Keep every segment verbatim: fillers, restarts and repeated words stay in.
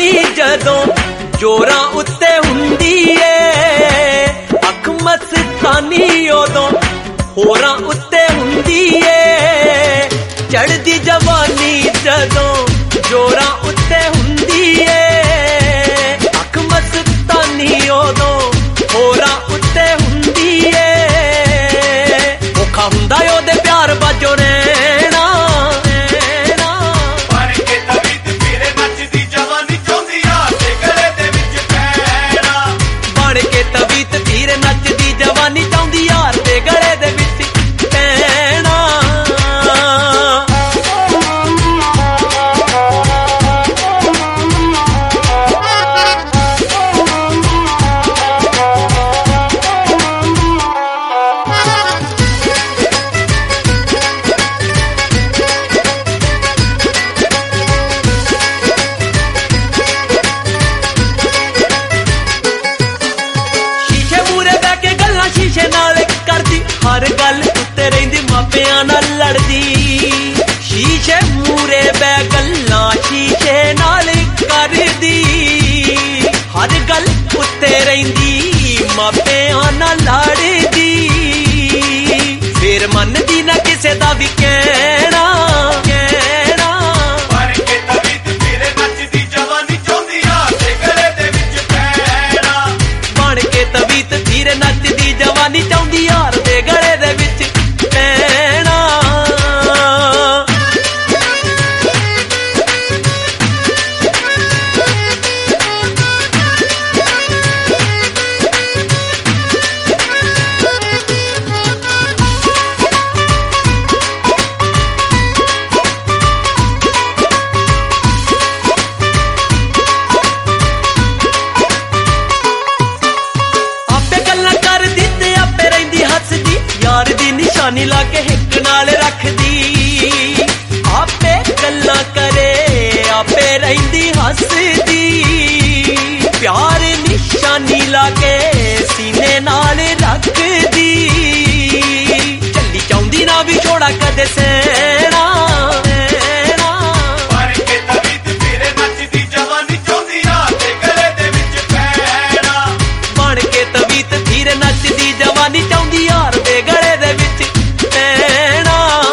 जवानी जदों जोरां उत्ते हुंदी ए अख मस्तानी उदों होरां उत्ते हुंदी ए चढ़दी जवानी जदों जोरां उत्ते हुंदी ए अख मस्तानी उदों होरां उत्ते हुंदी ए औखा हुंदा ओहदे प्यार बाजो रहना जवानी चाहुंदी यार दे गले दे विच पैना शीशे नाल करदी हर गल उत्ते रहिंदी मापियां नाल लड़दी शीशे मूरे बै गल्लां शीशे नाल करदी हर गल उत्ते रहिंदी मापियां नाल लड़दी फिर मनदी ना किसे दा भी कहना जवानी चाहुंदी यार दे गले दे विच पैना यार दी निशानी लाके हिक नाल रखदी आपे गल्लां करे आपे रहिंदी हसदी प्यार निशानी लाके सीने नाल रखदी चली चाहुंदी ना भी छोड़ा कदे सहना जवानी चाहुंदी यार दे गले दे विच पैना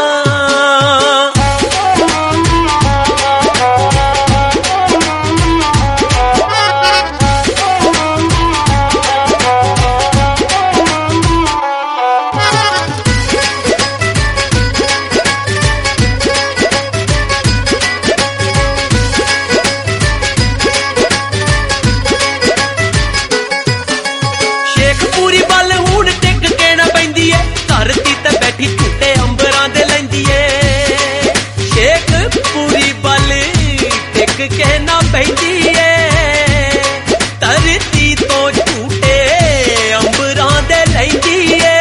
शेखपुरी बल हुण टिक के ना पैंदी ए धरती ते बैठी झूटे अंबरां दे लैंदी ए शेखपुरी बल टिक के ना पैंदी ए धरती तो झूटे अंबरां दे लैंदी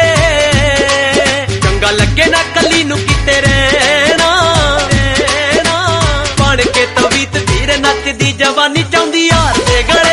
ए चंगा लगे ना कली नू किते रहना बन के तवीत धीरे नचदी जवानी चाहुंदी यार दे गले